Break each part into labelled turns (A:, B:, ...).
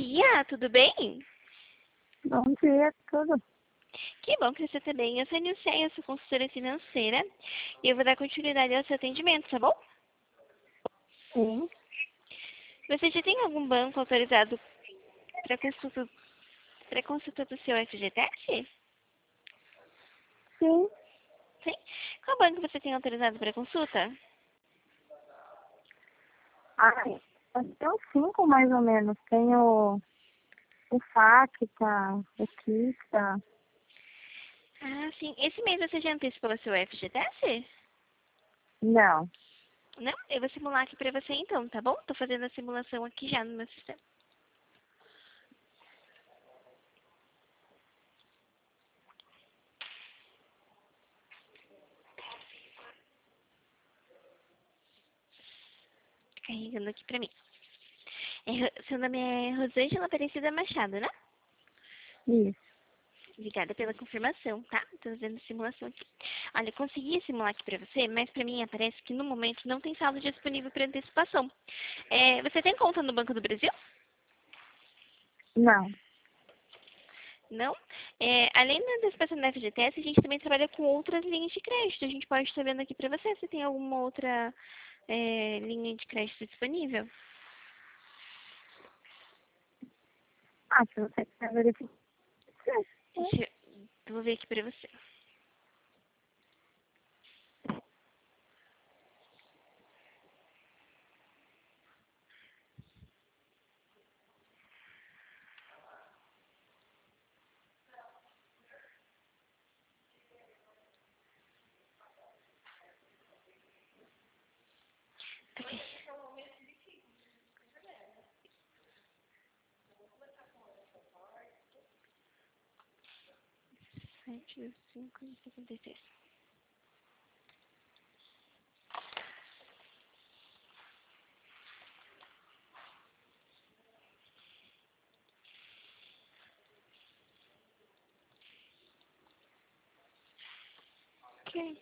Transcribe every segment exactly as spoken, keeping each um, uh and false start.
A: dia, tudo bem?
B: Bom dia, tudo.
A: Que bom que você está bem. Eu sou a Nilceia, eu sou consultora financeira e eu vou dar continuidade ao seu atendimento, tá bom?
B: Sim,
A: Você já tem algum banco autorizado para consulta, para consulta do seu F G T S?
B: sim.
A: Sim. Qual banco você tem autorizado para consulta?
B: Ai, eu tenho cinco mais ou menos. Tenho o Facta, o Kista.
A: Ah, sim. Esse mês você já antecipou o seu F G T S?
B: Não.
A: Não? Eu vou simular aqui para você então, tá bom? Tô fazendo a simulação aqui já no meu sistema. Carregando aqui para mim. É, Ro- seu nome é Rosângela Aparecida Machado, né?
B: Isso.
A: Obrigada pela confirmação, tá? Tô fazendo a simulação aqui. Olha, eu consegui simular aqui pra você, mas pra mim aparece que no momento não tem saldo disponível para antecipação. É, você tem conta no Banco do Brasil?
B: Não.
A: Não? É, além da antecipação da F G T S, a gente também trabalha com outras linhas de crédito. A gente pode estar vendo aqui pra você se tem alguma outra é, linha de crédito disponível.
B: Ah, se você quer verificar.
A: Deixa eu vou ver aqui pra você. Ok. sete, cinco, cinquenta e seis. Ok.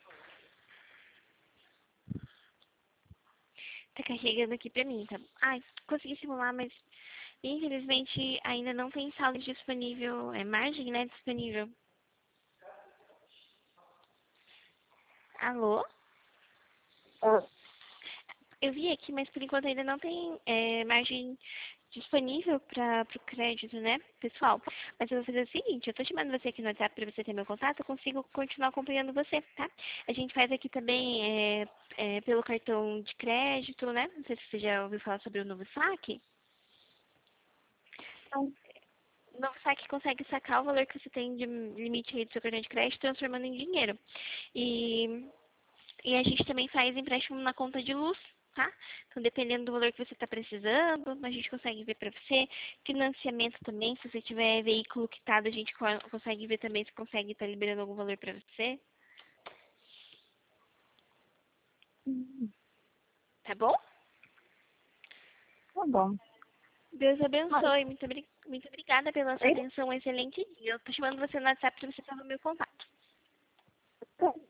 A: Tá carregando aqui pra mim, tá? Ai, consegui simular, mas infelizmente ainda não tem saldo disponível, é margem, né, disponível. Alô?
B: Ah,
A: Eu vi aqui, mas por enquanto ainda não tem é, margem disponível para o crédito, né, pessoal? Mas eu vou fazer o seguinte, eu tô chamando você aqui no WhatsApp para você ter meu contato, eu consigo continuar acompanhando você, tá? A gente faz aqui também é, é, pelo cartão de crédito, né? Não sei se você já ouviu falar sobre o novo saque.
B: não.
A: O novo saque consegue sacar o valor que você tem de limite aí do seu cartão de crédito, transformando em dinheiro. E E a gente também faz empréstimo na conta de luz, tá? Então, dependendo do valor que você está precisando, a gente consegue ver para você. Financiamento também, se você tiver veículo quitado, a gente co- consegue ver também se consegue estar liberando algum valor para você.
B: Hum,
A: Tá bom?
B: Tá bom.
A: Deus
B: Mas,
A: abençoe. Muito, obri- muito obrigada pela sua
B: oi?
A: atenção. Um excelente dia. Eu tô chamando você no WhatsApp para você ter o meu contato.
B: Tá.